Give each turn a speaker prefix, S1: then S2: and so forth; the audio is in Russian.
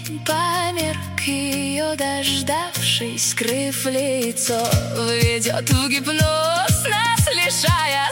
S1: померк ее, дождавшись, скрыв лицо, ведет в гипноз, нас лишая